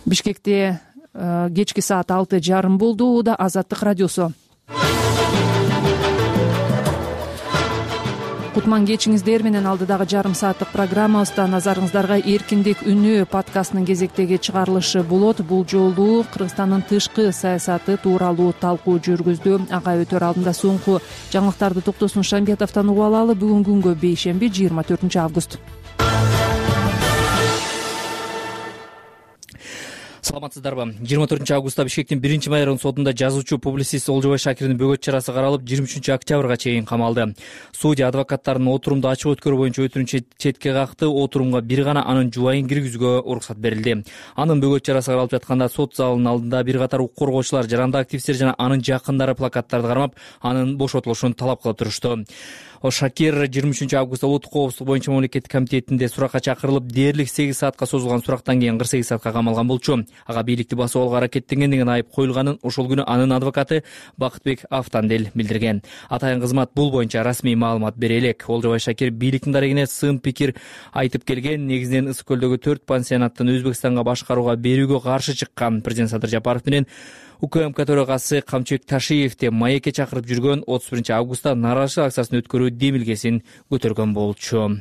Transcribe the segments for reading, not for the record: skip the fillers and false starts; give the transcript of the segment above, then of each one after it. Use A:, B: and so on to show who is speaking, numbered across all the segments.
A: Бишкекте кечки саат 6:30 болду. Ууда Азаттык радиосу. Кутман кечиңиздер менен алдыдагы жарым сааттык программабызда назарыңыздарга эркиндик үнү подкастынын кезектеги чыгарылышы болот. Бул жолу Кыргызстандын тышкы саясаты тууралуу талкуу жүргүздү. Ага өтөр алдында соңку жаңылыктарды Токтосун Шамбетовдон угуп алалы. Бүгүнкү күнгө бейшемби 24 август.
B: Саламатсыздарбы? 24 августта Бишкектин 1-майрын сотунда жазуучу публицист Олжобай Шакирдин бөгөт чарасы каралып, 23 октябрга чейин камалды. Судья адвокаттардын отурумду ачык өткөрүү боюнча өтүнүчү четке какты. Отурумга бир гана анын жубайын киргизүүгө уруксат берилди. Анын бөгөт чарасы каралып жатканда сот залынын алдында бир катар укук коргоочулар, жарандык активисттер жана анын жакындары плакаттарды кармап, анын бошотулушун талап кылып турушту. Шакир 23 августта улуттук коопсуздук боюнча мамлекеттик комитетинде суракка чакырылып, дээрлик 8 саатка созулган сурактан кийин 48 саатка камалган болчу. Ага бийликти басып алууга аракеттенген деген айып коюлганын ошол күнү анын адвокаты Бакытбек Автандел билдирген. Атайын кызмат бул боюнча расмий маалымат бере элек. Олжобай Шакир бийликтин дарегине сын пикир айтып келген. Негизинен Ысык көлдөгү 4 пансионаттын Өзбекстанга башкарууга берүүгө каршы чыккан президент Садыр Жапаров менен УКМК төрагасы Камчыбек Ташиевди маекке чакырып жүргөн 31 августта нааразычылык акциясын өткөрүү демилгесин көтөргөн болчу.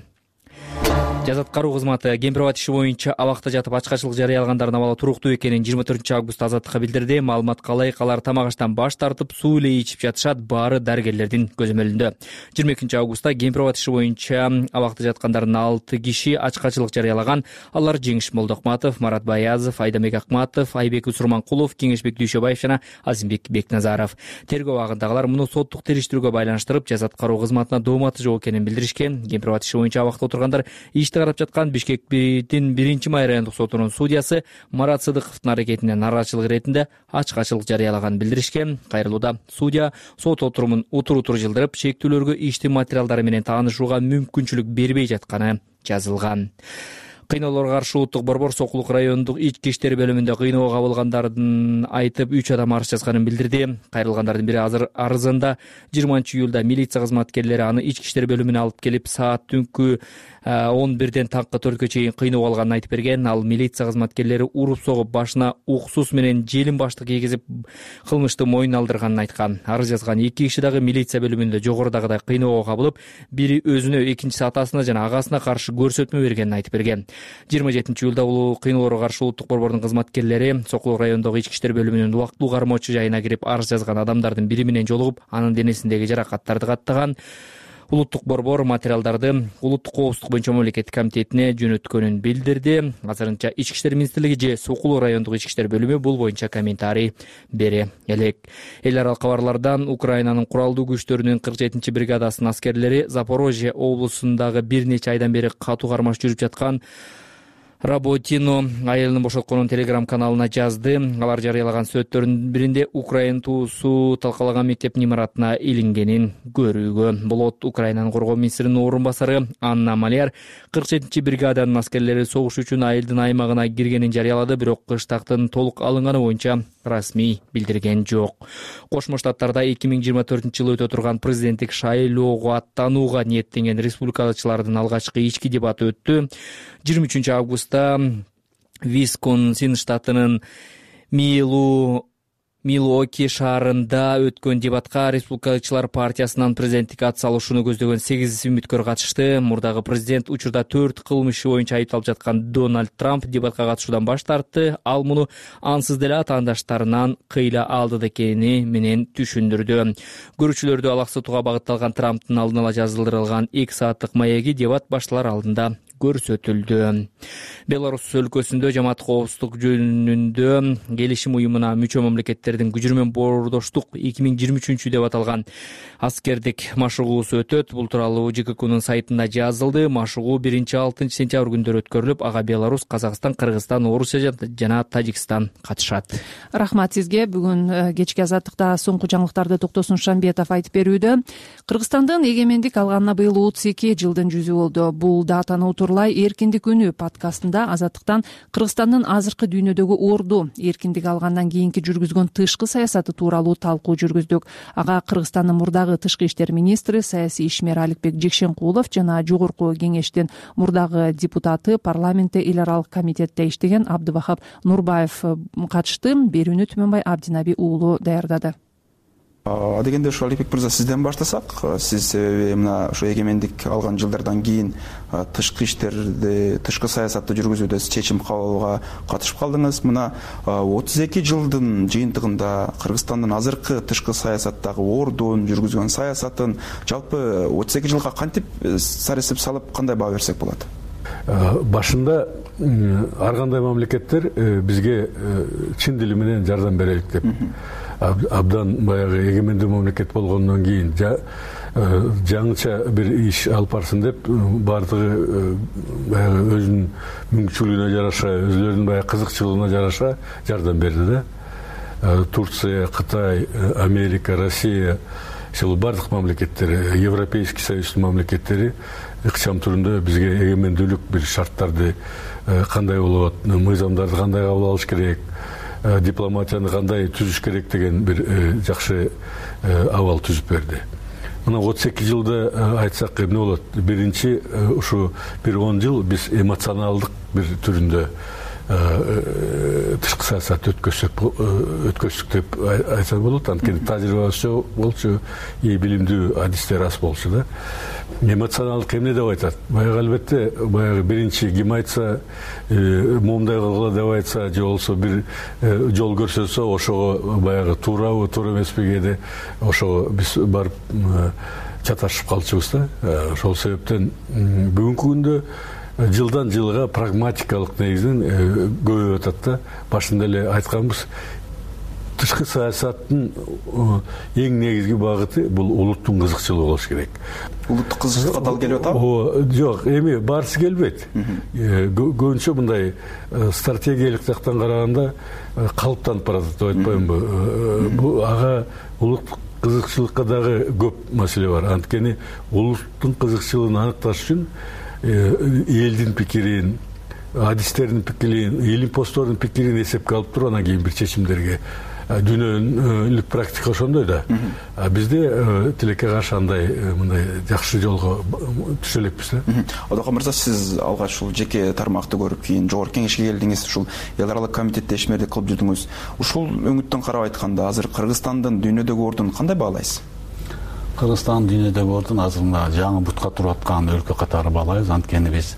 B: Жаза аткаруу кызматы Кемпирабад иши боюнча абакта жатып ачкачылык жарыялагандардын абалы туруктуу экенин 24 августта Азаттыкка билдирди. Маалымат калайык, алар тамак аштан баш тартып, суу эле ичип жатышат, баары дарыгерлердин көзөмөлүндө. 22 августта Кемпирабад иши боюнча абакта жаткандардын 6 киши ачкачылык жарыялаган. Алар Жеңиш Молдокматов, Марат Баязов, Айдамек Акматов, Айбек Усурманкулов, Кеңешбек Дүйшөбаев жана Азимбек Бекназаров. Тергөө абагындагылар муну соттук териштирүүгө байланыштырып, жаза аткаруу кызматына дооматы жок экенин билдиришкен. Кемпирабад иши боюнча абакта отургандар карап жаткан Бишкектин 1-май райондук сотунун судьясы Марат Сыдыковдун аракетине нааразычылык иретинде ачкачылык жарыялаганын билдиришкен. Кайрылууда судья сот отурумун утур жылдырып, шектүүлөргө иштин материалдары менен таанышууга мүмкүнчүлүк бербей жатканы жазылган. Кыйноолорго каршы улуттук борбор Сокулук райондук ички иштер бөлүмүндө кыйноого кабылгандардын айтып 3 адам арыз жазганын билдирди. Кайрылгандардын бири азыр арызында 20 июлда милиция кызматкерлери аны ички иштер бөлүмүнө алып келип, саат түнкү 11ден таңкы 4кө чейин кыйноо алганын айтып берген. Ал милиция кызматкерлери уруп согуп, башына уксус менен желим баштык кийгизип, кылмышты мойнуна алдырганын айткан. Арыз жазган 2 киши дагы милиция бөлүмүндө жогорудагыдай кыйноого кабылып, бири өзүнө, экинчиси атасына жана агасына каршы көрсөтмө бергенин айтып берген. 27 июлда улуу кыйноолорго каршы улуттук борбордун кызматкерлери Сокулук райондогу ички иштер бөлүмүнүн убактылуу кармоочу жайына кирип, арыз жазган адамдардын бири менен жолугуп, анын денесиндеги жаракаттарды каттаган. Улуттук борбор материалдарды улуттук коопсуздук боюнча мамлекеттик комитетине жөнөткөнүн билдирди. Азырынча Ички иштер министрлиги же Сокулук райондук ички иштер бөлүмү бул боюнча комментарий бере элек. Эл аралык кабарлардан Украинанын куралдуу күчтөрүнүн 47-бригадасынын аскерлери Запорожье облусундагы бир нече айдан бери катуу кармаш жүрүп жаткан Работину айылын бошотконун телеграм-каналына жазды. Алар жарыялаган сүрөттөрдүн биринде Украина туусу талкалаган мектептин имаратына илингенин көрүүгө болот. Украинанын коргоо министринин орун басары Анна Маляр 47-бригаданын аскерлери согуш үчүн айылдын аймагына киргенин жарыялады, бирок кыштактын толук алынганы боюнча расмий билдирген жок. Кошмо Штаттарда 2024-жылы өтө турган президенттик шайлоого аттанууга ниеттенген республикалычылардын алгачкы ички дебаты өттү. 23 августта Висконсин штатынын Милуоки шаарында өткөн дебатка республикалычылар партиясынан президенттик ат салышууну көздөгөн 8 үмүткөр катышты. Мурдагы президент учурда 4 кылмыш боюнча айыпталып жаткан Дональд Трамп дебатка катышуудан баш тартты. Ал муну ансыз деле атаандаштарынан кыйла алды экени менен түшүндүрдү. Көрүүчүлөрдү алаксытууга багытталган Трамптын алдын ала жазылдырылган 2 сааттык маеги дебат башталар алдында көрсөтүлдү. Беларусь өлкөсүндө жамаат коопсуздук жөнүндө келишим уюмуна мүчө мамлекеттердин күчү менен боордоштук 2023 деп аталган аскердик машыгуусу өтөт. Бул тууралуу ЖККнын сайтында жазылды. Машыгуу 1-6 сентябрь күндөрү өткөрүлүп, ага Беларусь, Казакстан, Кыргызстан, Орусия жана Тажикстан катышат.
A: Рахмат сизге. Бүгүн кечки Азаттыкта соңку жаңылыктарды Токтосун Шамбетов айтып берүүдө. Кыргызстандын эгемендик алганына быйыл 32 жылдын жүзү болду. Бул датаны Турулай эркиндик үнү подкастында Азаттыктан Кыргызстандын азыркы дүйнөдөгү орду эркиндик алгандан кийинки жүргүзгөн тышкы саясаты тууралуу талкуу жүргүздүк. Ага Кыргызстандын мурдагы тышкы иштер министри, саясий ишмер Аликбек Жекшенкулов жана жогорку кеңештин мурдагы депутаты, парламентте эл аралык комитетте иштеген Абдывахап Нурбаев катышты. Берүүнү Түмөнбай Абдинаби уулу даярдады.
C: Дегенде ушу Аликбек мырза сизден баштасак, сиз себеби мына ушу эгемендик алган жылдардан кийин тышкы иштерди, тышкы саясатты жүргүзүүдө чечим кабыл алууга катышып калдыңыз. Мына 32 жылдын жыйынтыгында Кыргызстандын азыркы тышкы саясаттагы ордун, жүргүзгөн саясатын жалпы 32 жылга кантип саресип салып кандай баа берсек болот?
D: Башында ар кандай мамлекеттер бизге чын дили менен жардам берелик деп абдан баягы эгемендүү мамлекет болгондон кийин жаңыча бир иш алып барсын деп баардыгы баягы өзүнүн мүмкүнчүлүгүнө жараша, өзүлөрүнүн баягы кызыкчылыгына жараша жардам берди да. Турция, Кытай, Америка, Россия, ушул баардык мамлекеттер, Европейский Союздун мамлекеттери ыкчам түрүндө бизге эгемендүүлүк бир шарттарды кандай болот, мыйзамдарды кандай кабыл алыш керек, дипломатияны кандай түзүш керек деген бир жакшы абал түзүп берди. Мына 32 жылда айтсак эмне болот? Биринчи ушу бир 10 жыл биз эмоционалдык бир түрүндө тышкы саясат өткөздүк деп айтса болот. Анткени тажрыйбасы болчу, билимдүү адистер аз болчу да. Эмоционалдык эмне деп айтат? Баягы албетте, баягы биринчи ким айтса, момундай кылгыла деп айтса, же болсо бир жол көрсөтсө, ошого баягы туурабы, туура эмеспи кээде ошого биз барып чаташып калчубуз да. Ошол себептен бүгүнкү күндө жылдан жылга прагматикалык негизинен көбөйүп атат да. Башында эле айтканбыз, тышкы саясаттын эң негизги багыты бул улуттун кызыкчылыгы болуш керек.
C: Улуттук кызыкчылыкка дал келип атабы?
D: Жок, эми баарысы келбейт. Көбүнчө мындай стратегиялык жактан караганда калыптанып баратат деп айтпаймынбы? Бул ага улуттук кызыкчылыкка дагы көп маселе бар. Анткени улуттун кызыкчылыгын аныкташ үчүн элдин пикирин, адистердин пикирин, илим-посттордун пикирин эсепке алып туруп анан кийин бир чечимдерге дүйнөлүк практика ошондой да. Бизде тилекке каршы андай мындай жакшы жолго түшө элекпиз да.
C: Одоко мырза, сиз алгач ушул жеке тармакты көрүп, кийин жогорку кеңешке келдиңиз, ушул эл аралык комитетте ишмердик кылып жүрдүңүз. Ушул өңүттөн карап айтканда, азыр Кыргызстандын дүйнөдөгү ордун кандай баалайсыз?
E: Кыргызстан дүйнөдөгү ордун азыр жаңы бутка туруп аткан өлкө катары баалайбыз. Анткени биз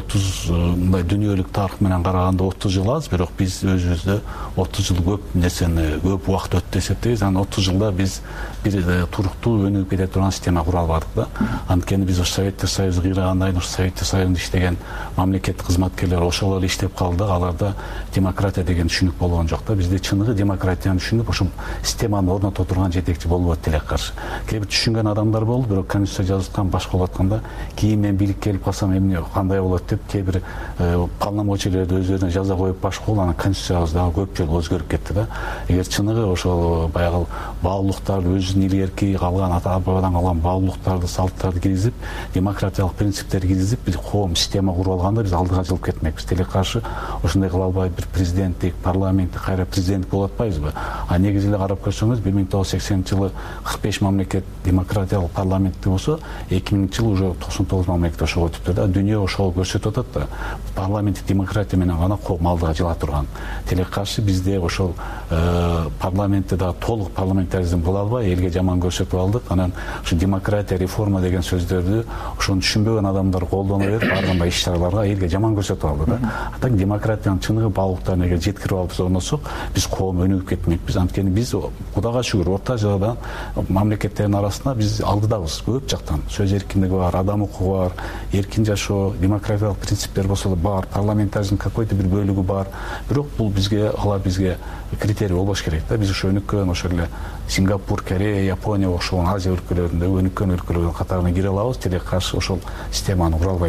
E: 30 мындай дүйнөлүк тарых менен караганда 30 жыл аз, бирок биз өзүбүздө 30 жыл көп нерсени, көп убакыт өттү деп эсептейбиз. Анан 30 жылда биз бир туруктуу өнүгүп кете турган система кура албадык да. Анткени биз ошо Советтер Союзу кыйрагандан кийин Советтер Союзунда иштеген мамлекеттик кызматкерлер ошол эле иштеп калды. Аларда демократия деген түшүнүк болгон жок да. Бизде чыныгы демократияны түшүнүп, ошол системаны орното турган жетекчи болбойт тилекке каршы. Кээ бир түшүнгөн адамдар болду, бирок конституция жазылган башка болуп атканда, кийин мен бийликке келип калсам эмне кандай болот деп кээ бир полномочиялерди өзүлөрүнө жаза коюп башка болуп, анан конституциябыз дагы көп жолу өзгөрүп кетти да. Эгер чыныгы ошол баягы баалуулуктарды, өзүнүн илгерки калган ата-бабадан калган баалуулуктарды, салттарды киргизип, демократиялык принциптерди киргизип, биз коом система куруп алганда биз алдыга жылып кетмекпиз. Тилекке каршы ошондой кыла албай бир президенттик, парламенттик, кайра президенттик болуп атпайбызбы? Негизи эле карап көрсөңүз, 1980-жылы 45 мамлекет демократиялык парламенттик болсо, 2000-жылы уже 99 мамлекет ошого өтүптүр да. Дүйнө ошол көрсөтүп атат да. Парламенттик демократия менен гана коом алдыга жыла турган. Тилекке каршы бизде ошол парламентте да толук парламентаризм боло албай, элге жаман көрсөтүп алдык. Анан ушу демократия, реформа деген сөздөрдү ошону түшүнбөгөн адамдар колдоно берип, ар кандай иш-чараларга элге жаман көрсөтүп алды да. Так демократиянын чыныгы баалуулуктарын эгер жеткирип алып орносок, биз коом өнүгүп кетмекпиз. Анткени биз Кудайга шүгүр орто Азиядан мамлекеттердин арасында биз алдыдабыз көп жактан. Сөз эркиндиги бар, адам укугу бар, эркин жашоо, демократиялык принциптер болсо да бар, парламентаризм какой-то бир бөлүгү бар. Бирок бул бизге критерий болбош керек да. Биз ошо өнүккөн, ошол эле Сингапур, Корея, Япония окшогон Азия өлкөлөрүндө өнүккөн өлкөлөрдүн катарына кире алабыз. Тилекке каршы ошол системаны кура албай атабыз.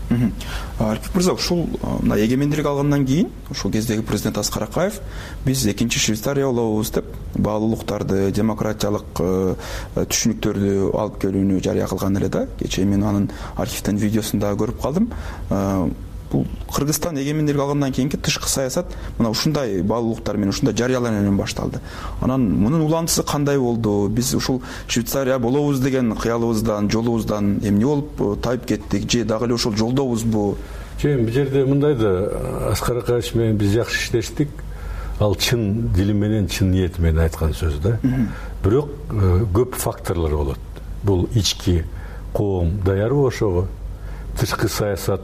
C: Алипбек мырза, ушул мына эгемендүүлүк алгандан кийин ошол кездеги президент Аскар Акаев биз экинчи Швейцария болобуз деп баалуулуктарды, демократиялык түшүнүктөрдү алып келүүнү жарыя кылган эле да. Кечээ мен анын архивден видеосун да көрүп калдым. Бул Кыргызстан эгемендүүлүк алгандан кийинки тышкы саясат мына ушундай баалуулуктар менен, ушундай жарыялануу менен башталды. Анан мунун улантысы кандай болду? Биз ушул Швейцария болобуз деген кыялыбыздан, жолубуздан эмне болуп тайып кеттик? Же дагы эле ошол жолдобузбу?
D: Бул жерде мындай да, Аскар Акаевич менен биз жакшы иштештик. Ал чын дили менен, чын ниети менен айткан сөз да. Бирок көп факторлор болот. Бул ички коом даярбы ошого? Тышкы саясат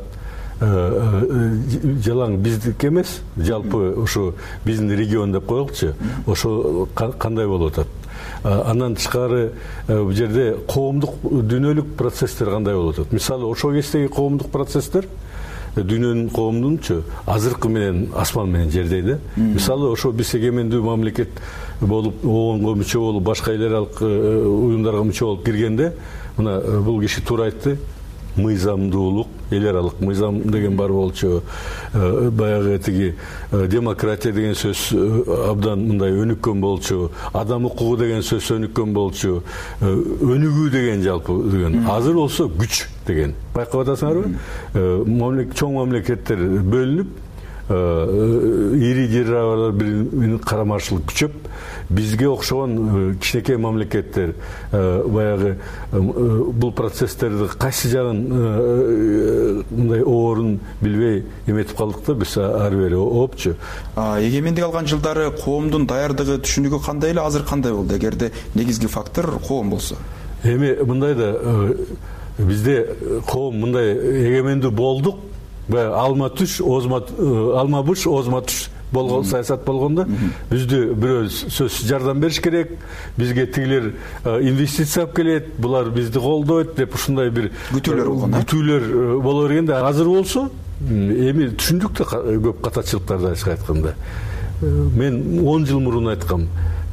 D: жалаң биздики эмес, жалпы ошо биздин регион деп коелучу, ошо кандай болуп атат? Андан тышкары бул жерде коомдук дүйнөлүк процесстер кандай болуп атат? Мисалы, ошол кездеги коомдук процесстер дүйнөнүн коомдунчу азыркы менен асман менен жердей да. Мисалы, ошо биз эгемендүү мамлекет болуп, ООНго мүчө болуп, башка эл аралык уюмдарга мүчө болуп киргенде, мына бул киши туура айтты, мыйзамдуулук, эл аралык мыйзам деген бар болчу, баягы тиги демократия деген сөз абдан мындай өнүккөн болчу, адам укугу деген сөз өнүккөн болчу, өнүгүү деген жалпы деген. Азыр болсо күч деген. Байкап атасыңарбы? Чоң мамлекеттер бөлүнүп, ири державалар бири карамарчылык күчөп, бизге окшогон кичинекей мамлекеттер баягы бул процесстерди кайсы жагын мындай оорун билбей эметип калдык да, биз ары бери оопчу.
C: Эгемендик алган жылдары коомдун даярдыгы, түшүнүгү кандай эле, азыр кандай болду? Эгерде негизги фактор коом болсо.
D: Эми мындай да, бизде коом мындай эгемендүү болдук, алма туш, алма буш, озма туш болгон саясат болгондо бизди бирөө сөзсүз жардам бериш керек, бизге тигилер инвестиция алып келет, булар бизди колдойт деп ушундай бир күтүүлөр боло бергенде, азыр болсо эми түшүндүк да көп катачылыктарды ачык айтканда. Мен 10 жыл мурун айткам,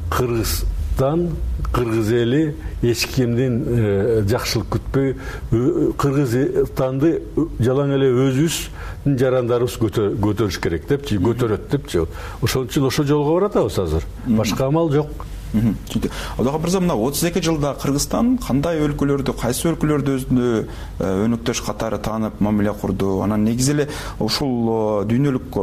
D: Кыргыз эли эч кимдин жакшылык күтпөй, Кыргызстанды жалаң эле өзүбүздүн жарандарыбыз көтөрүш керек депчи, көтөрөт депчи. Ошон үчүн ошо жолго баратабыз азыр. Башка амал жок.
C: Абдыга мырза, мына 32 жылда Кыргызстан кандай өлкөлөрдү, кайсы өлкөлөрдү өзүнө өнөктөш катары таанып мамиле курду? Анан негизи эле ушул дүйнөлүк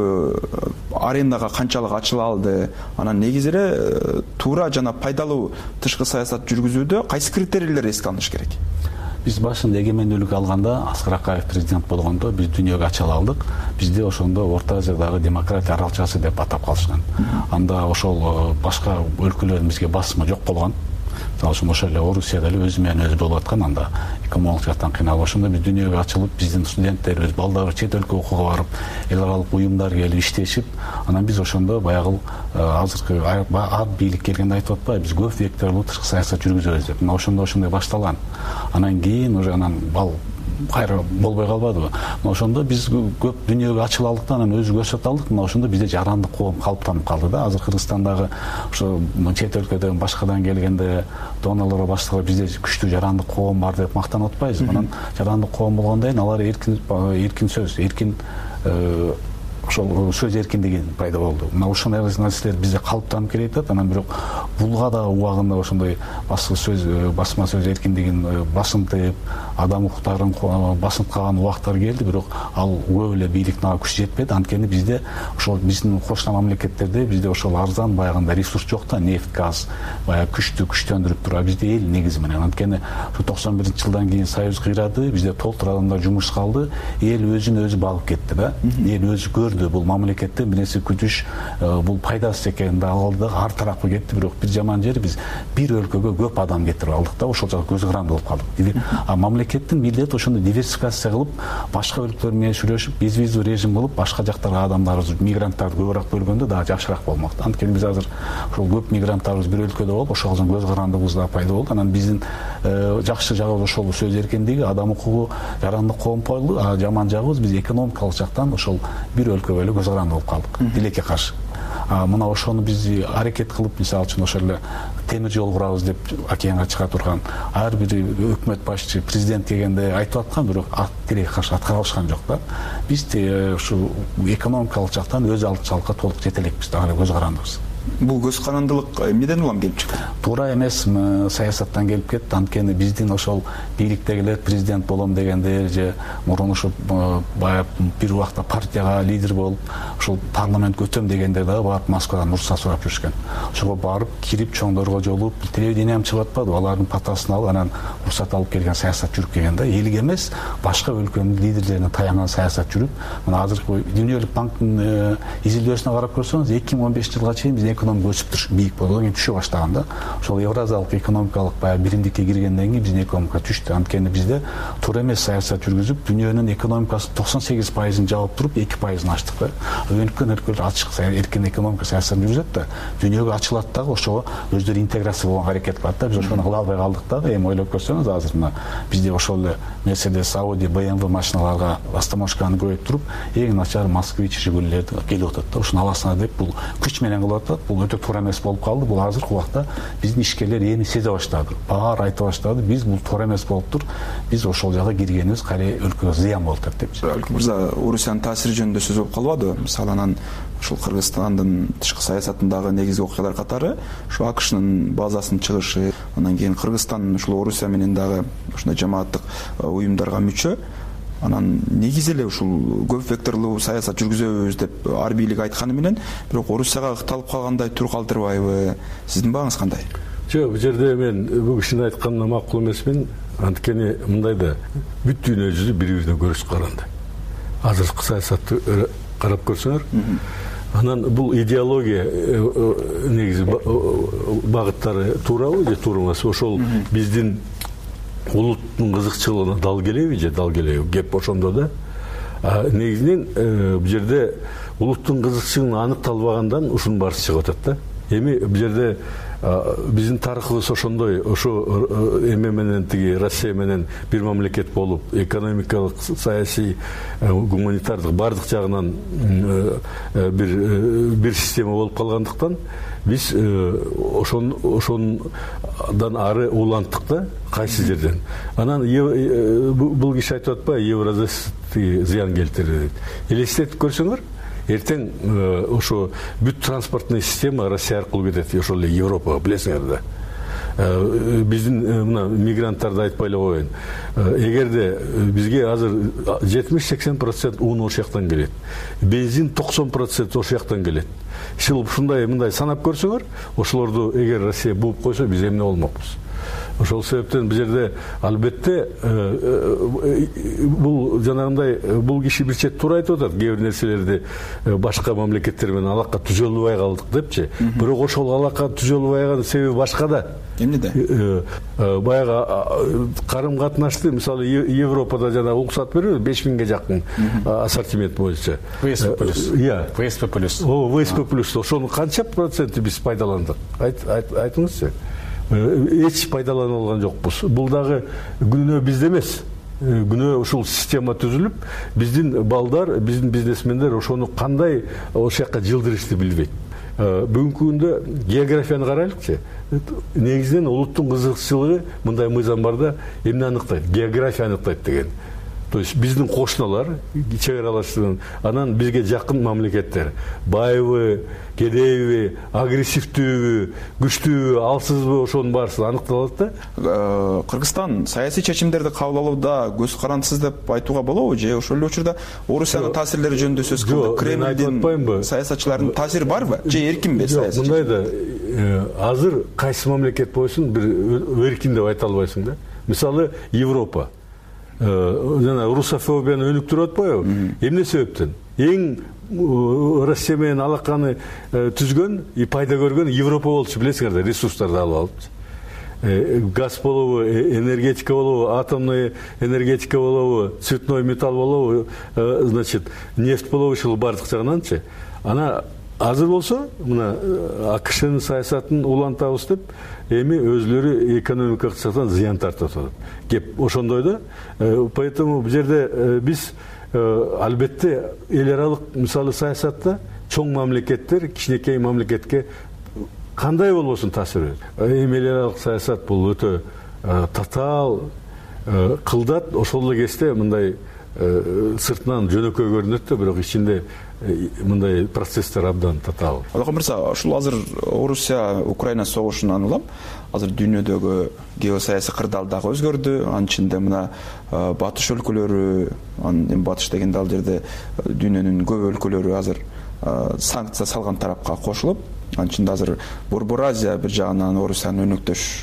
C: аренага канчалык ачыла алды? Анан негизи эле туура жана пайдалуу тышкы саясат жүргүзүүдө кайсы критерийлер эске алыныш керек?
E: Биз башында эгемендүүлүк алганда, Аскар Акаев президент болгондо биз дүйнөгө ачыла алдык. Бизде ошондо Орто Азиядагы демократия аралчасы деп атап калышкан. Анда ошол башка өлкөлөрдүн бизге басымы жок болгон. Мисалы үчүн ошол эле Орусияда эле өзү менен өзү болуп аткан, анда 2010 жактан кыйналып, ошондо биз дүйнөгө ачылып, биздин студенттерибиз, балдары чет өлкө окууга барып, эл аралык уюмдар келип иштешип, анан биз ошондо баягы азыркы ар бийлик келгенде айтып атпайбы, биз көп векторлуу тышкы саясат жүргүзөбүз деп. Мына ошондо ошондой башталган. Анан кийин уже кайра болбой калбадыбы? Ошондо биз көп дүйнөгө ачыла алдыктан анан өзү көрсөтө алдык. Мына ошондо бизде жарандык коом калыптанып калды да. Азыр Кыргызстандагы ошо чет өлкөдөн башкадан келгенде донорлорго баштагы бизде күчтүү жарандык коом бар деп мактанып атпайбызбы? Анан жарандык коом болгондон кийин алар эркин сөз, эркин ошол сөз эркиндиги пайда болду. Мына ушундай нерселер бизде калыптанып келе жатат. Анан бирок булга да убагында ошондой басма сөз эркиндигин басынтып, адам укуктарын басынткаган убактар келди, бирок ал көп эле бийликтин ага күчү жетпеди. Анткени бизде ошол биздин кошуна мамлекеттерде бизде ошол арзан баягында ресурс жок да, нефть, газ, баягы күчтөндүрүп туруп, бизде эл негизи менен. Анткени ошо 91-жылдан кийин союз кыйрады, бизде толтур адамдар жумуш калды, эл өзүн өзү багып кетти да. Эл өзү көрдү бул мамлекеттен бир нерсе күтүш, бул пайдасыз экенин да алды да, ар тарапка кетти. Бирок бир жаман жери биз бир өлкөгө көп адам кетирип алдык да, ошол жака көз каранды болуп калдык. А мамлекеттин милдети ошондой диверсификация кылып, башка өлкөлөр менен сүйлөшүп, безвиздүү режим кылып, башка жактарга адамдарыбыз, мигранттарды көбүрөөк бөлгөндө дагы жакшыраак болмокто. Анткени биз азыр ошол көп мигранттарыбыз бир өлкөдө болуп, ошол көз карандыбыз да пайда болду. Анан биздин жакшы жагыбыз ошол сөз эркиндиги, адам укугу, жарандык коомчулук, а жаман жагыбыз биз экономикалык жактан ошол бир өлкөгө эле көз каранды болуп калдык, тилекке каршы. Мына ошону биз аракет кылып, мисалы үчүн ошол эле темир жол курабыз деп океанга чыга турган ар бир өкмөт башчы, президент келгенде айтып аткан, бирок тилекке каршы аткара алышкан жок да. Биз ушу экономикалык жактан өз алдыбызга толук жете элекпиз, дагы көз карандыбыз.
C: Бул көз карандылык эмнеден улам келип чыкты?
E: Туура эмес, саясаттан келип кетти. Анткени биздин ошол бийликтегилер президент болом дегендер же мурун ушу баягы бир убакта партияга лидер болуп ошол парламентке өтөм дегендер дагы барып Москвадан уруксат сурап жүрүшкөн. Ошого барып кирип чоңдорго жолугуп, телевидением чыгып атпады, алардын патасын алып, анан уруксат алып келген саясат жүрүп келген да. Элге эмес, башка өлкөнүн лидерлерине таянган саясат жүрүп, мына азыркы Дүниөлүк банктын изилдөөсүнө карап көрсөңүз, 2015 жылга чейин биз экономика өсүп туруш, бийик болду, кийин түшө баштаган да. Ошол Евразиялык экономикалык баягы биримдикке киргенден кийин биздин экономика түштү. Анткени бизде туура эмес саясат жүргүзүп, дүйнөнүн экономикасын 98%-ын жаап туруп, 2%-ын ачтык да. Өнүккөн өлкөлөр ачык эркин экономика саясатын жүргүзөт да. Дүйнөгө ачылат дагы, ошого өздөрү интеграция болгонго аракет кылат да. Биз ошону кыла албай калдык дагы. Эми ойлоп көрсөңүз, азыр мына бизде ошол эле Mercedes, Audi, BMW машиналарга растаможканы көбөйтүп, эң начар Москвич, Жигулилерди келип атат да. Ошону аласыңар деп бул күч менен кылып атат. Бул өтө туура эмес болуп калды. Бул азыркы убакта биздин ишкерлер эми сезе баштады. Баары айта баштады. Биз бул туура эмес болуптур. Биз ошол жакка киргенибиз кайра өлкөгө зыян болуп атат деп.
C: Алик мырза, Орусиянын таасири жөнүндө сөз болуп калбады. Мисалы анан ушул Кыргызстандын тышкы саясатындагы негизги окуялар катары ушу АКШнын базасынын чыгышы, андан кийин Кыргызстан ушул Орусия менен дагы ушундай жамааттык уюмдарга мүчө. Анан негизи эле ушул көп векторлуу саясат жүргүзөбүз деп ар бийлик айтканы менен, бирок Орусияга ыкталып калгандай тур калтырбайбы? Сиздин багыңыз кандай?
D: Жок, бул жерде мен бул кишинин айтканына макул эмесмин. Анткени мындай да, бүт дүйнө жүзү бири-бирине көрүш каранды. Азыркы саясатты карап көрсөңөр, анан бул идеология негизи багыттары туурабы же туура эмес? Ошол биздин улуттун кызыкчылыгына дал келеби же дал келеби? Кеп ошондо да. Негизинен бул жерде улуттун кызыкчылыгы аныкталбагандан ушунун баарысы чыгып атат да. Эми бул жерде биздин тарыхыбыз ошондой, ошо эме менен тиги Россия менен бир мамлекет болуп, экономикалык, саясий, гуманитардык бардык жагынан бир система болуп калгандыктан биз ошондон ары уланттык да, кайсы жерден. Анан бул киши айтып атпайбы, Евразист зыян келтирди. Элестетип көрсөңөр, эртең ошо бүт транспортный система Россия аркылуу кетет, ошол эле Европага, билесиңер да. Биздин мына мигранттарды айтпай эле коеюн. Эгерде бизге азыр 70-80% ун ошол жактан келет. Бензин 90% ошол жактан келет. Ушундай мындай санап көрсөңөр, ошолорду эгер Россия бууп койсо, биз эмне болмокпуз? Ошол себептен бул жерде албетте бул жанагындай бул киши бир чет туура айтып атат, кээ бир нерселерди башка мамлекеттер менен алака түзөлбөй калдык депчи. Бирок ошол алака түзөлбөй калган себеби башка да.
C: Эмнеде?
D: Баягы карым катнашты, мисалы Европада жана уруксат берип 5000ге жакын ассортимент боюнча.
E: ВСП+.
D: ВСП+. Ошонун канча проценти биз пайдаландык? Айтыңызчы. Эч пайдалана алган жокпуз. Бул дагы күнөө бизде эмес. Күнөө ушул система түзүлүп, биздин балдар, биздин бизнесмендер ошону кандай ошол жакка жылдырышты билбейт. Бүгүнкү күндө географияны карайлыкчы. Негизинен улуттун кызыкчылыгы мындай мыйзам бар да, эмне аныктайт? География аныктайт деген. То есть биздин кошуналар, чек аралаштырган, анан бизге жакын мамлекеттер, байбы, кедейби, агрессивдүүбү, күчтүүбү, алсызбы, ошонун баарысы аныкталат да.
C: Кыргызстан саясий чечимдерди кабыл алууда көз карандысыз деп айтууга болобу же ошол эле учурда Орусиянын таасирлери жөнүндө сөз кылдык? Кремлдин саясатчыларынын таасири барбы же эркинби саясий?
D: Мындай да, азыр кайсы мамлекет болсун бир эркин деп айта албайсың да. Мисалы Европа жана русофобияны өнүктүрүп атпайбы? Эмне себептен? Эң Россия менен алаканы түзгөн и пайда көргөн Европа болчу, билесиңер да, ресурстарды алып алып. Газ болобу, энергетика болобу, атомный энергетика болобу, цветной металл болобу, значит, нефть болобу, ушул бардык жагынанчы. Ана азыр болсо мына АКШнын саясатын улантабыз деп эми өзлөрү экономикалык жактан зыян тартып атат. Кеп ошондой да. Поэтому бул жерде биз албетте эл аралык мисалы саясатта чоң мамлекеттер кичинекей мамлекетке кандай болбосун таасир берет. Эми эл аралык саясат бул өтө татаал кылдат. Ошол эле кезде мындай сыртынан жөнөкөй көрүнөт да, бирок ичинде мындай процесстер абдан татаал.
C: Алакан мырза, ушул азыр Орусия Украина согушунан улам азыр дүйнөдөгү геосаясий кырдаал дагы өзгөрдү. Анын ичинде мына батыш өлкөлөрү, анын батыш дегенде ал жерде дүйнөнүн көп өлкөлөрү азыр санкция салган тарапка кошулуп, анын ичинде азыр Борбор Азия бир жагынан Орусиянын өнөктөш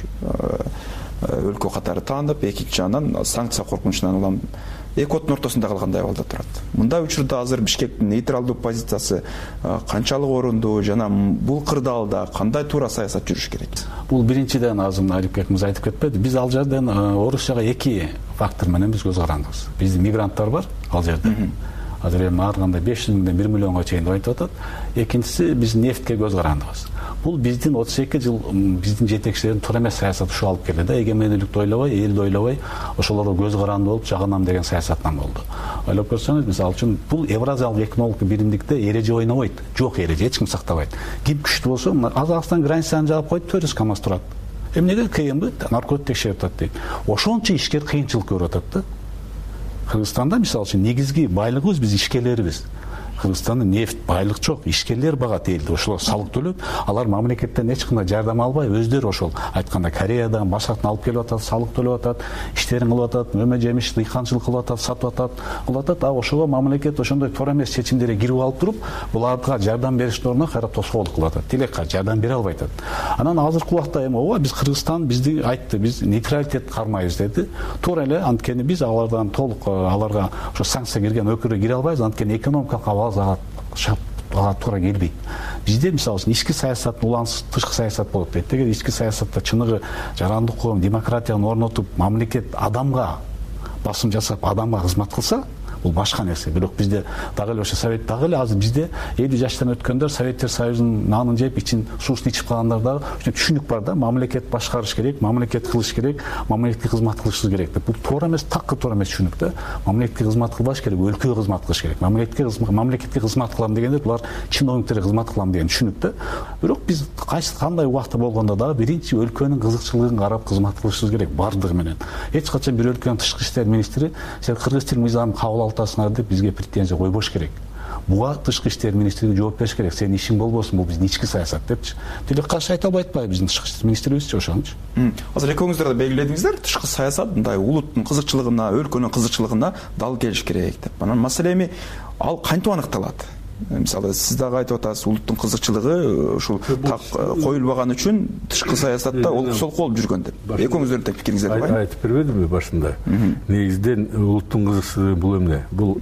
C: өлкө катары таанып, экинчи жагынан санкция коркунучунан улам эки оттун ортосунда калгандай абалда турат. Мындай учурда азыр Бишкектин нейтралдуу позициясы канчалык орундуу жана бул кырдаалда кандай туура саясат жүрүш керек?
E: Бул биринчиден азыр Алипбек мырза айтып кетпеди. Биз ал жерден Орусияга эки фактор менен биз көз карандыбыз. Биздин мигранттар бар ал жерде. Азыр эми ар кандай 500 миңден 1 миллионго чейин деп айтып атат. Экинчиси биз нефтке көз карандыбыз. Бул биздин 32 жыл биздин жетекчилердин туура эмес саясаты ушу алып келди да. Эгемендүүлүктү ойлобой, элди ойлобой, ошолорго көз каранды болуп жагынам деген саясаттан болду. Ойлоп көрсөңүз, мисалы үчүн бул Евразиялык экономикалык биримдикте эреже ойнобойт. Жок эреже, эч ким сактабайт. Ким күчтүү болсо, Казакстан границаны жаап коюп, 400 КАМАЗ турат. Эмнеге КМБ наркотик текшерип атат дейт. Ошончо ишкер кыйынчылык көрүп атат да. Кыргызстанда мисалы үчүн негизги байлыгыбыз биз ишкерлерибиз. Кыргызстанда нефт байлык жок, ишкерлер багат элди. Ошолор салык төлөп, алар мамлекеттен эч кандай жардам албай, өздөрү ошол айтканда Кореядан башкадан алып келип атат, салык төлөп атат, иштерин кылып атат, мөмө жемиш, дыйканчылык кылып атат, сатып атат, кылып атат. А ошого мамлекет ошондой туура эмес чечимдерге кирип алып туруп, буларга жардам бериштин ордуна кайра тоскоолдук кылып атат. Тилекка жардам бере албай атат. Анан азыркы убакта эми ооба биз Кыргызстан бизди айтты, биз нейтралитет кармайбыз деди. Туура эле, анткени биз алардан толук аларга ошо санкция кирген өлкөгө кире албайбыз, анткени экономикалык абал ага туура келбейт. Бизде мисалы үчүн ички саясаттын улансы тышкы саясат болот дейт. Эгер ички саясатта чыныгы жарандык коом, демократияны орнотуп, мамлекет адамга басым жасап, адамга кызмат кылса, бул башка нерсе. Бирок бизде дагы эле ошо совет дагы эле азыр бизде 50 жаштан өткөндөр Советтер Союзунун нанын жеп, ичин суусун ичип калгандар дагы түшүнүк бар да, мамлекет башкарыш керек, мамлекет кылыш керек, мамлекетке кызмат кылышыбыз керек деп. Бул туура эмес, такы туура эмес түшүнүк да. Мамлекетке кызмат кылбаш керек, өлкөгө кызмат кылыш керек. Мамлекетке кызмат кылам дегенде булар чиновниктерге кызмат кылам деген түшүнүк да. Бирок биз кандай убакта болгондо дагы биринчи өлкөнүн кызыкчылыгын карап кызмат кылышыбыз керек бардыгы менен. Эч качан бир өлкөнүн тышкы иштер министри сен кыргыз тил мыйзамын кабыл алтасыңар деп бизге претензия койбош керек. Буга тышкы иштер министрлиги жооп бериш керек. Сенин ишиң болбосун, бул биздин ички саясат депчи. Тилек каршы айта албайт атпайбы биздин тышкы иштер министрибизчи ошончу.
C: Азыр экөөңүздөр да белгиледиңиздер, тышкы саясат мындай улуттун кызыкчылыгына, өлкөнүн кызыкчылыгына дал келиш керек деп. Анан маселе эми ал кантип аныкталат? Мисалы сиз дагы айтып атасыз, улуттун кызыкчылыгы ушул так коюлбаган үчүн тышкы саясатта олкусол болуп жүргөн деп. Экөөңүздөрдүн тең пикириңизди албайбы?
D: Айтып бербедимби башында? Негизинен улуттун кызыкчылыгы бул эмне? Бул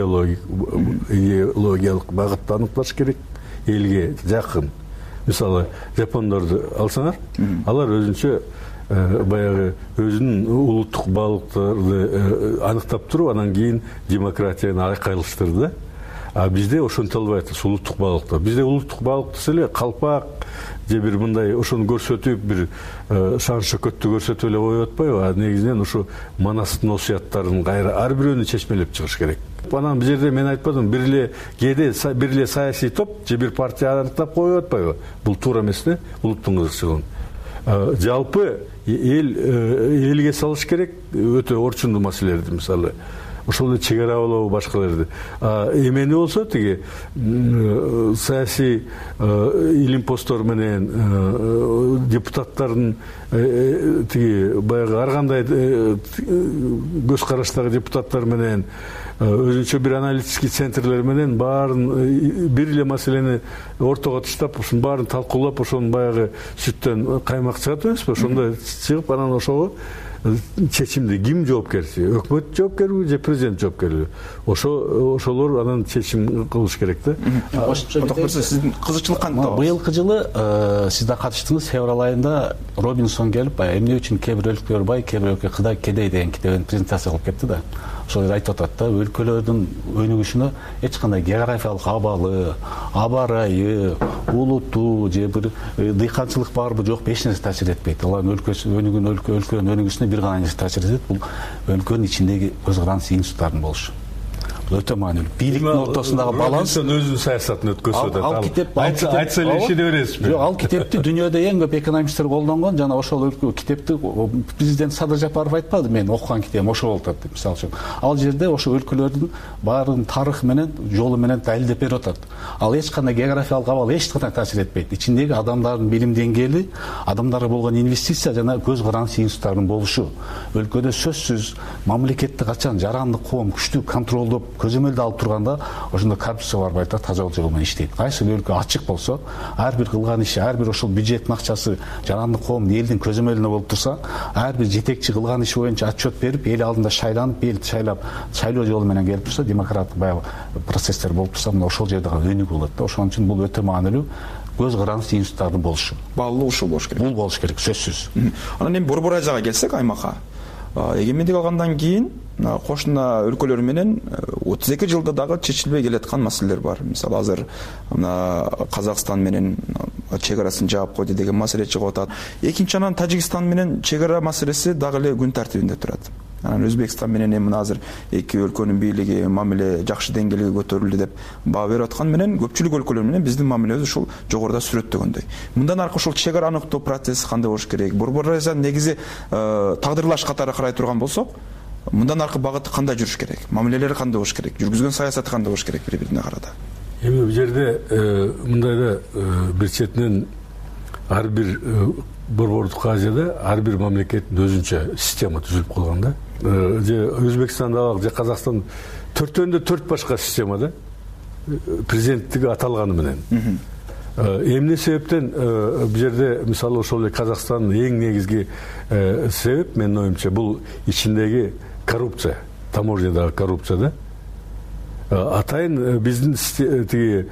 D: идеологиялык багытты аныкташ керек, элге жакын. Мисалы жапондорду алсаңар, алар өзүнчө баягы өзүнүн улуттук баалыктарды аныктап туруп, анан кийин демократияны айкайлаштырды да. А бизде ошентип албайт, улуттук баалыкта. Бизде улуттук баалыкты эле калпак же бир мындай ошону көрсөтүп, бир шан шөкөттү көрсөтүп эле коюп атпайбы? А негизинен ушу Манастын осуяттарын кайра ар бирөөнү чечмелеп чыгыш керек. Анан бул жерде мен айтпадым, бир эле кээде бир эле саясий топ же бир партия аныктап коюп атпайбы? Бул туура эмес да, улуттун кызыкчылыгын. Жалпы элге салыш керек, өтө орчундуу маселелерди, мисалы ошол эле чек ара болобу, башкаларды. Эмени болсо тиги саясий илимпоздор менен депутаттардын тиги баягы ар кандай көз караштагы депутаттар менен өзүнчө бир аналитический центрлер менен баарын бир эле маселени ортого таштап, ушунун баарын талкуулап, ошонун баягы сүттөн каймак чыгат эмеспи? Ошондой чыгып, анан ошого чечимди ким жоопкерси, өкмөт жоопкерби же президент жоопкерби? Ошолор анан чечим кылыш керек да.
C: Сиздин кызыкчылык кантип?
E: Быйылкы жылы сиз да катыштыңыз, февраль айында Робинсон келип, эмне үчүн кээ бир өлкөлөр бай, кээ бир өлкө кыдай кедей деген китебин презентация кылып кетти да. Ошол айтып атат да, өлкөлөрдүн өнүгүшүнө эч кандай географиялык абалы, аба ырайы, улуту же бир дыйканчылык барбы жокпу эч нерсе таасир этпейт. Алардын өнүгүн өлкөнүн өнүгүшүнө бир гана нерсе таасир этет, бул өлкөнүн ичиндеги көз каранды институттардын болушу. Өтө маанилүү. Бийликтин ортосундагы баланс.
D: Өзүнүн саясатын өткөзөт.
E: Ал китеп
D: айтса эле ишене бересизби?
E: Жок, ал китепти дүйнөдө эң көп экономисттер колдонгон, жана ошол китепти президент Садыр Жапаров айтпады, мен окуган китебим ошо болуп атат деп. Мисалы үчүн, ал жерде ошо өлкөлөрдүн баарын тарыхы менен, жолу менен далилдеп берип атат. Ал эч кандай географиялык абал эч кандай таасир этпейт. Ичиндеги адамдардын билим деңгээли, адамдарга болгон инвестиция жана көз каранды институттардын болушу. Өлкөдө сөзсүз мамлекетти качан жарандык коом күчтүү контролдоп көзөмөлдө алып турганда, ошондо коррупция барбай атат, таза жол менен иштейт. Кайсы өлкө ачык болсо, ар бир кылган иши, ар бир ошол бюджеттин акчасы жарандык коом элдин көзөмөлүндө болуп турса, ар бир жетекчи кылган иши боюнча отчет берип, эл алдында шайланып, эл шайлоо жолу менен келип турса, демократтык баягы процесстер болуп турса, мына ошол жерде өнүгүү болот да. Ошон үчүн бул өтө маанилүү. Көз каранды институттардын болушу.
C: Баалуу ушул болуш керек.
E: Бул болуш керек, сөзсүз.
C: Анан эми Борбор Азияга келсек, аймакка. Эгемендик алгандан кийин кошуна өлкөлөр менен 32 жылда дагы чечилбей келаткан маселелер бар. Мисалы азыр мына Казакстан менен чек арасын жаап койду деген маселе чыгып атат. Экинчи анан Тажикстан менен чек ара маселеси дагы эле күн тартибинде турат. Анан Өзбекстан менен эми азыр эки өлкөнүн бийлиги мамиле жакшы деңгээлге көтөрүлдү деп баа берип аткан менен көпчүлүк өлкөлөр менен биздин мамилебиз ушул жогоруда сүрөттөгөндөй. Мындан аркы ушул чек ара аныктоо процесси кандай болуш керек? Борбор Азия негизи тагдырлаш катары карай турган болсок, мындан аркы багыты кандай жүрүш керек? Мамилелери кандай болуш керек? Жүргүзгөн саясаты кандай болуш керек бири-бирине карата?
D: Эми бул жерде мындай да бир четинен ар бир Борбордук Азияда ар бир мамлекеттин өзүнчө система түзүлүп калган да. Же Өзбекстанда же Казакстан төртөндө төрт башка система да. Президенттиги аталганы менен. Эмне себептен бул жерде мисалы ошол Казакстандын эң негизги себеп менин оюмча бул ичиндеги коррупция, таможнядагы коррупция да. Атайын биздин тиги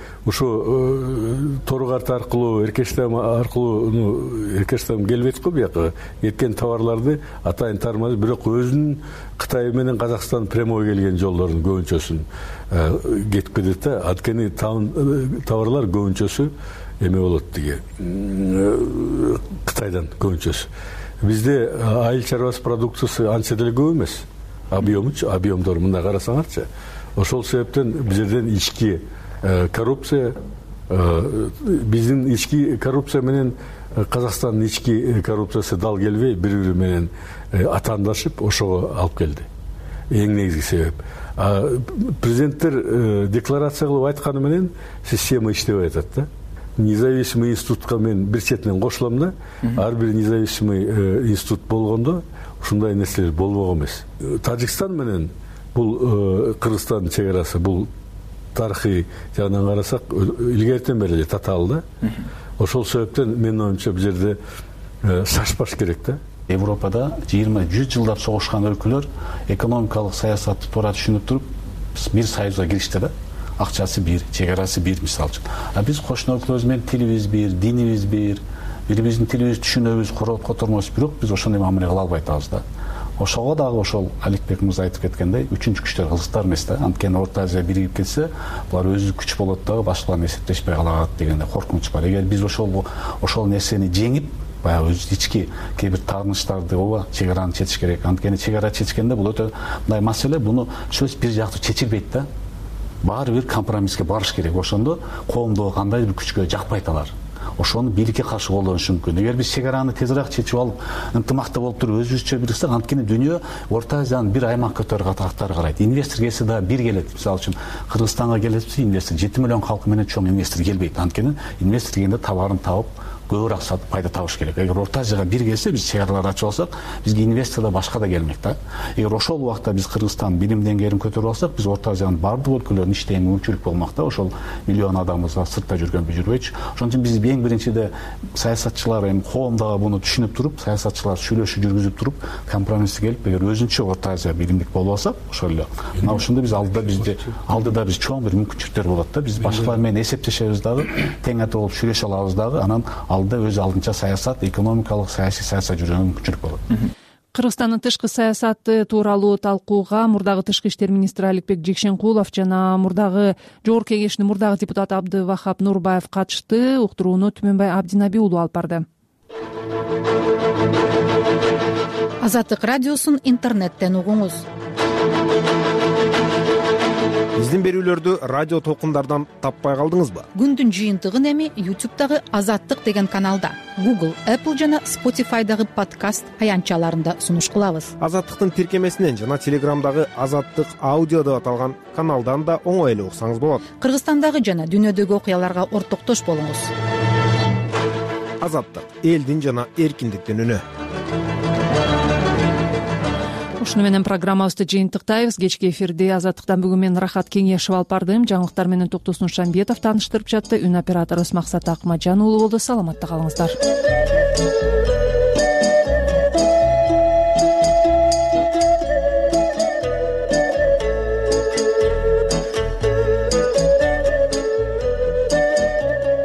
D: ушу тор карта аркылуу, Эркештам аркылуу, Эркештам келбейт го бияка. Кеткен товарларды атайын тармады, бирок өзүнүн Кытай менен Казакстан прямой келген жолдордун көбүнчөсүн кетип кетет да. Анткени товарлар көбүнчөсү эме болот тиги Кытайдан көбүнчөсү. Бизде айыл чарбасы продукциясы анча деле көп эмес. Объемдору мындай карасаңарчы. Ошол себептен бул жерден ички коррупция, биздин ички коррупция менен Казакстандын ички коррупциясы дал келбей, бири-бири менен атаандашып, ошого алып келди. Эң негизги себеп. Президенттер декларация кылып айтканы менен система иштебей атат да. Независимый институтка мен бир четинен кошулам да. Ар бир независимый институт болгондо ушундай нерселер болбогон эмес. Тажикстан менен бул Кыргызстан чек арасы бул тарыхый жагынан карасак илгертен бери эле татаал да. Ошол себептен менин оюмча бул жерде шашпаш керек да.
E: Европада 20-100 жылдап согушкан өлкөлөр экономикалык саясатты туура түшүнүп туруп бир союзга киришти да. Акчасы бир, чек арасы бир мисалы үчүн. Биз кошуна өлкөлөрүбүз менен тилибиз бир, динибиз бир, бири-бирибиздин тилибизди түшүнөбүз, котормобуз, бирок биз ошондой мамиле кыла албай атабыз да. Ошого дагы ошол Аликбек мырза айтып кеткендей, үчүнчү күчтөр кызыктар эмес да. Анткени Орто Азия биригип кетсе, булар өзү күч болот дагы башкаларны эсептешпей калат дегенде коркунуч бар. Эгер биз ошол нерсени жеңип, баягы өз ички кээ бир тааныштарды ооба чек араны чечиш керек. Анткени чек ара чечкенде бул өтө мындай маселе, буну сөз бир жактуу чечилбейт да. Баары бир компромисске барыш керек. Ошондо коомдогу кандай бир күчкө жакпайт алар. Ошону бийликке каршы колдонуш мүмкүн. Эгер биз чек араны тезирээк чечип алып, ынтымакта болуп туруп өзүбүзчө бириксек, анткени дүйнө Орто Азиянын бир аймак көтөрүп катары карайт. Инвестор келсе да бир келет. Мисалы үчүн Кыргызстанга келсе инвестор 7 миллион калкы менен чоң инвестор келбейт. Анткени инвестор келгенде товарын табып, көбүрөөк пайда табыш керек. Эгер Орто Азияга бир келсе, биз чек араларды ачып алсак, бизге инвестор да башка да келмек да. Эгер ошол убакта биз Кыргызстан билим деңгээлин көтөрүп алсак, биз Орто Азиянын бардык өлкөлөрүнүн иштеген мүмкүнчүлүк болмок да. Ошол миллион адамыбыз сыртта жүргөнбү жүрбөйчү. Ошон үчүн биз эң биринчиде саясатчылар, коомдагы буну түшүнүп туруп, саясатчылар сүйлөшүү жүргүзүп туруп, компромисске келип, эгер өзүнчө Орто Азия билимдик болуп алсак, ошол эле мына ушунда биз алдыда биз чоң бир мүмкүнчүлүктөр болот да. Биз башкалар менен эсептешебиз дагы, тең ата болуп сүйлөшө алабыз дагы, анан алдыда өз алдынча саясат, экономикалык, саясий саясат жүргөнгө мүмкүнчүлүк болот.
A: Кыргызстандын тышкы саясаты тууралуу талкууга мурдагы тышкы иштер министри Аликбек Жекшенкулов жана мурдагы Жогорку Кеңештин мурдагы депутаты Абдывахап Нурбаев катышты. Уктурууну Түмөнбай Абдинаби уулу алып барды.
F: Азаттык радиосун интернеттен угуңуз.
G: Биздин берүүлөрдү радио толкундардан таппай калдыңызбы?
F: Күндүн жыйынтыгын эми YouTube'дагы Азаттык деген каналда, Google, Apple жана Spotify'дагы подкаст аянтчаларында сунуш кылабыз.
G: Азаттыктын тиркемесинен жана Телеграмдагы Азаттык аудио деп аталган каналдан да оңой эле уксаңыз болот.
F: Кыргызстандагы жана дүйнөдөгү окуяларга ортоктош болуңуз.
G: Азаттык — элдин жана эркиндиктин үнү.
A: Ушуну менен программабызды жыйынтыктайбыз. Кечки эфирди Азаттыктан бүгүн мен Рахат Кеңешев алып бардым. Жаңылыктар менен Токтосун Шамбетов тааныштырып жатты. Үн операторубуз Максат Акмажан уулу болду. Саламатта калыңыздар.